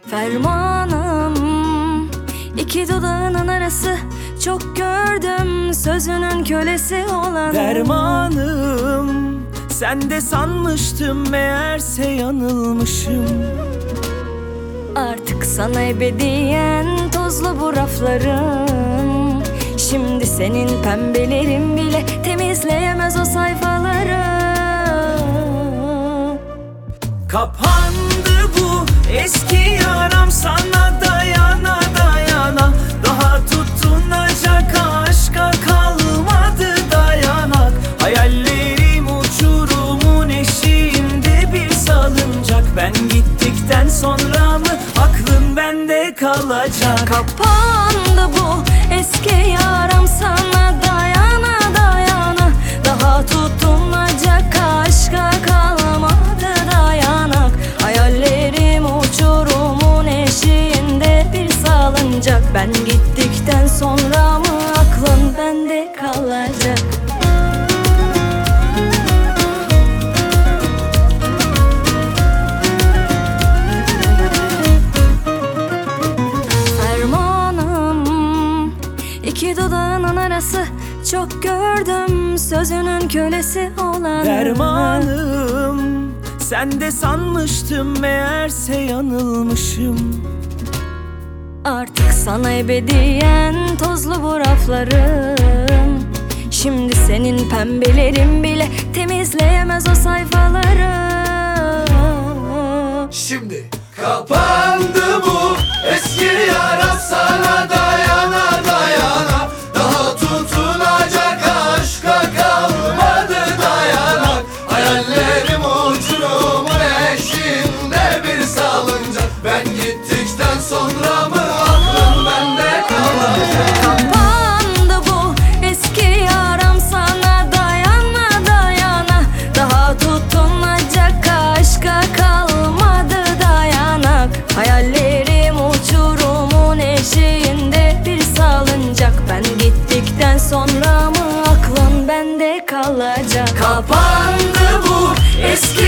Fermanım, iki dudağının arası, çok gördüm sözünün kölesi olan. Dermanım, sen de sanmıştım, meğerse yanılmışım. Artık sana ebediyen tozlu bu raflarım. Şimdi senin pembelerin bile temizleyemez o sayfaları. Kapandı bu eski yaram, sana dayana dayana. Daha tutunacak aşka kalmadı dayanak. Hayallerim uçurumun eşiğinde bir salıncak. Ben gittikten sonra mı aklın bende kalacak? Kapandı bu eski yaram, sana dayana dayana. Daha tutunacak aşka kalmadı dayanak. Hayallerim uçurumun eşiğinde bir salıncak. Ben gittikten sonra mı aklın bende kalacak? Fermanım, iki dudağının arası, çok gördüm sözünün kölesi olan. Dermanım, sen de sanmıştım, meğerse yanılmışım. Artık sana ebediyen tozlu bu raflarım. Şimdi senin pembelerin bile temizleyemez o sayfaları. Şimdi kapandı bu eski yara, sana dayana dayana. Daha tutunacak aşka kalmadı dayanak. Hayallerim uçurumun eşiğinde bir salıncak. Ben gittikten sonra mı aklım bende kalacak? Kapandı bu eski yaram, sana dayana dayana. Daha tutunacak aşka kalmadı dayanak. Hayallerim uçurumun eşiğinde bir salıncak. Ben gittikten sonra mı aklın bende kalacak? Kapandı bu eski